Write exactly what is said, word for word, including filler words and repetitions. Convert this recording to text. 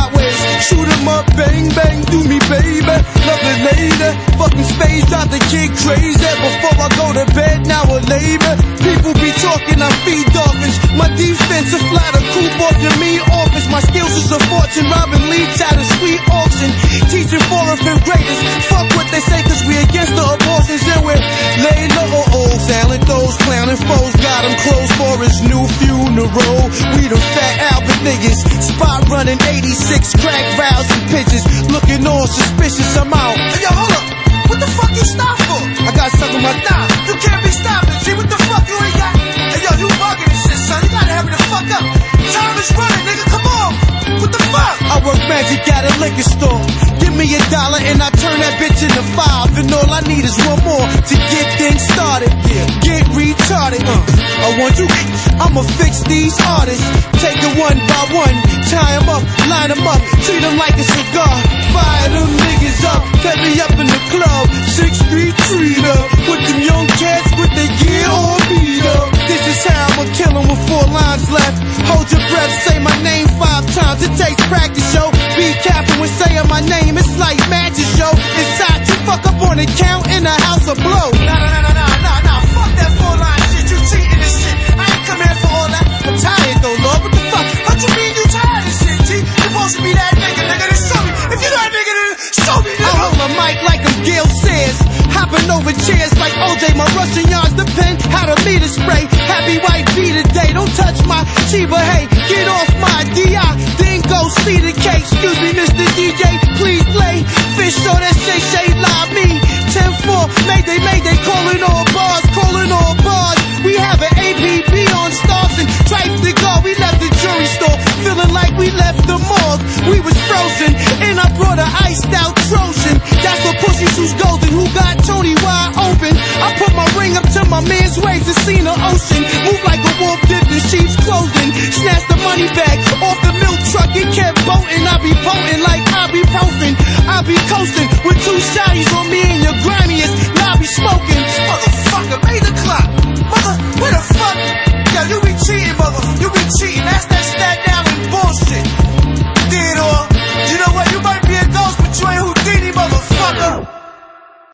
sideways. Shoot 'em up, bang, bang, do me, baby. Love it later. Fucking space, drive the kid crazy. Before I go to bed, now or later. People be talking, I feed dolphins. My defense, a fly the coop off your mean office. My skills is a fortune, robbing leads at a sweet auction. Teaching four and fifth graders. Fuck what they say, cause we against the abortions. And we're laying low, old silent those clowning foes. Got him closed for his new funeral. We the fat Albert niggas. Spot running eighty-six crack vows and pitches. Looking all suspicious, I'm out. Hey, yo, hold up. What the fuck you stop for? I got something in my thigh. You can't be stopping, G. What the fuck you ain't got? Hey, yo, you bugging and shit, son. You gotta hurry the fuck up. Time is running, nigga. Come on. What the fuck? I work magic at a liquor store. Give me a dollar and I turn that bitch into five. And all I need is one more to get things started. Get retarded. Uh, I want you. I'ma fix these artists. Take it one by one. Tie 'em up, line 'em up. Treat 'em like a cigar. Fire them niggas up. Set me up in the club. Sixth Street treater. With them young cats with their gear all beat up. This is how I'ma kill 'em with four lines left. Hold your breath, say my name five times. It takes practice, yo. Be careful when saying my name. It's like magic, yo. It's hot. You fuck up on the count in a house of blow. Nah, nah, nah, nah, nah, nah, nah. Fuck that four line shit. You cheating and shit. I ain't come here for all that. I'm tired though, Lord. What the fuck? What you mean you tired of shit, G? You supposed to be that nigga, nigga. Then show me. If you that nigga, then show me, nigga. I hold a mic like I'm Gail Sayers. Hopping over chairs like O J. My Russian yards depend how to meet a spray. Happy white be today. Don't touch my Chiba. Hey, get off my D I. Then go see the cake. Excuse me, Mister D J. Please play. Fish show that Shay Shay live me. ten four. Mayday, Mayday. Calling all bars. Calling all bars. We have an A P B on stars and tripe to go. We left the jury store. Feeling like we left the morgue. We was frozen. And I brought an iced out Trojan. That's for pussies who's golden. Who got Tony wide open. I put my ring up to my man's waist and seen the ocean. Move like a wolf dipped in sheep's clothing. Snatch the money bag off the milk truck. It kept boating. I be potent like ibuprofen. I be coasting with two shotties on me and your grimiest. Now I be smoking. Motherfucker.